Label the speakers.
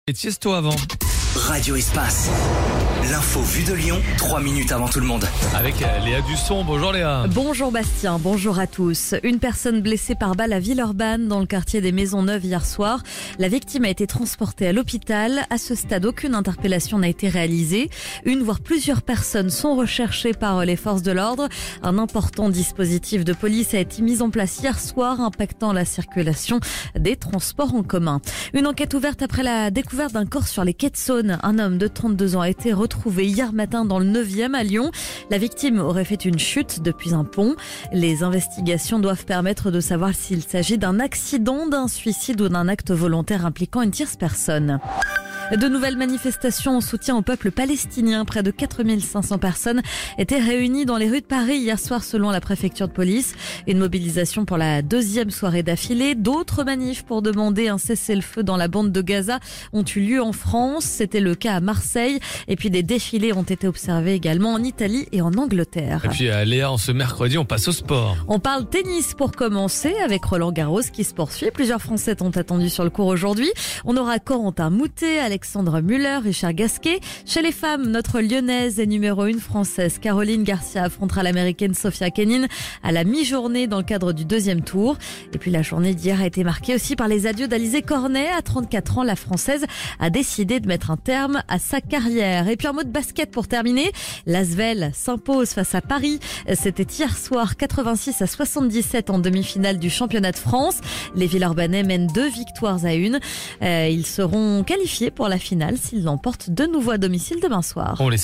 Speaker 1: Et Tiesto avant.
Speaker 2: Radio Espace. L'info vue de Lyon, 3 minutes avant tout le monde.
Speaker 1: Avec Léa Dusson. Bonjour Léa.
Speaker 3: Bonjour Bastien, bonjour à tous. Une personne blessée par balle à Villeurbanne dans le quartier des Maisons-Neuves hier soir. La victime a été transportée à l'hôpital. À ce stade, aucune interpellation n'a été réalisée. Une voire plusieurs personnes sont recherchées par les forces de l'ordre. Un important dispositif de police a été mis en place hier soir, impactant la circulation des transports en commun. Une enquête ouverte après la découverte d'un corps sur les quais de Saône. Un homme de 32 ans a été retrouvé hier matin dans le 9e à Lyon. La victime aurait fait une chute depuis un pont. Les investigations doivent permettre de savoir s'il s'agit d'un accident, d'un suicide ou d'un acte volontaire impliquant une tierce personne. De nouvelles manifestations en soutien au peuple palestinien. Près de 4500 personnes étaient réunies dans les rues de Paris hier soir selon la préfecture de police. Une mobilisation pour la deuxième soirée d'affilée. D'autres manifs pour demander un cessez-le-feu dans la bande de Gaza ont eu lieu en France. C'était le cas à Marseille. Et puis des défilés ont été observés également en Italie et en Angleterre.
Speaker 1: Et puis Léa, ce mercredi, on passe au sport.
Speaker 3: On parle tennis pour commencer avec Roland Garros qui se poursuit. Plusieurs Français sont attendus sur le court aujourd'hui. On aura Corentin Moutet, Alexandre Müller, Richard Gasquet. Chez les femmes, notre lyonnaise et numéro 1 française Caroline Garcia affrontera l'américaine Sofia Kenin à la mi-journée dans le cadre du deuxième tour. Et puis la journée d'hier a été marquée aussi par les adieux d'Alizé Cornet. À 34 ans, la française a décidé de mettre un terme à sa carrière. Et puis un mot de basket pour terminer. L'Asvel s'impose face à Paris. C'était hier soir 86-77 en demi-finale du championnat de France. Les Villeurbanais mènent 2-1. Ils seront qualifiés pour la finale s'ils l'emportent de nouveau à domicile demain soir.